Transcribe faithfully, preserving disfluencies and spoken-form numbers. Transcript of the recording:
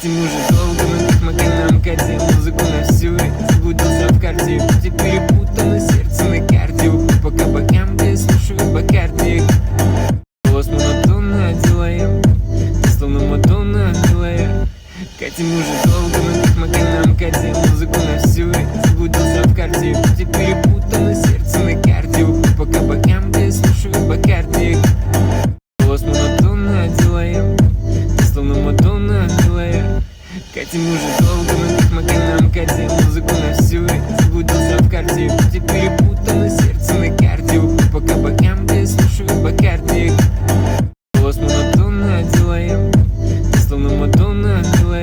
Катим уже долго, мы как Макинам катим музыку на всю. Я заблудился в карте, пути перепутано, сердце на карте. Пока бокам, где я слушаю Бакарди. Голос монотонно делаем, ты словно Мадонна белая. Катим уже долго, мы как Макинам катим музыку на всю. Я заблудился в карте, пути перепутано, сердце на карте. Пока бокам, где я слушаю Бакарди. Голос монотонно делаем, ты словно Мадонна белая. Катим уже долго, мы как Макинам катим музыку на всю. Я заблудился в карте, пути перепутаны.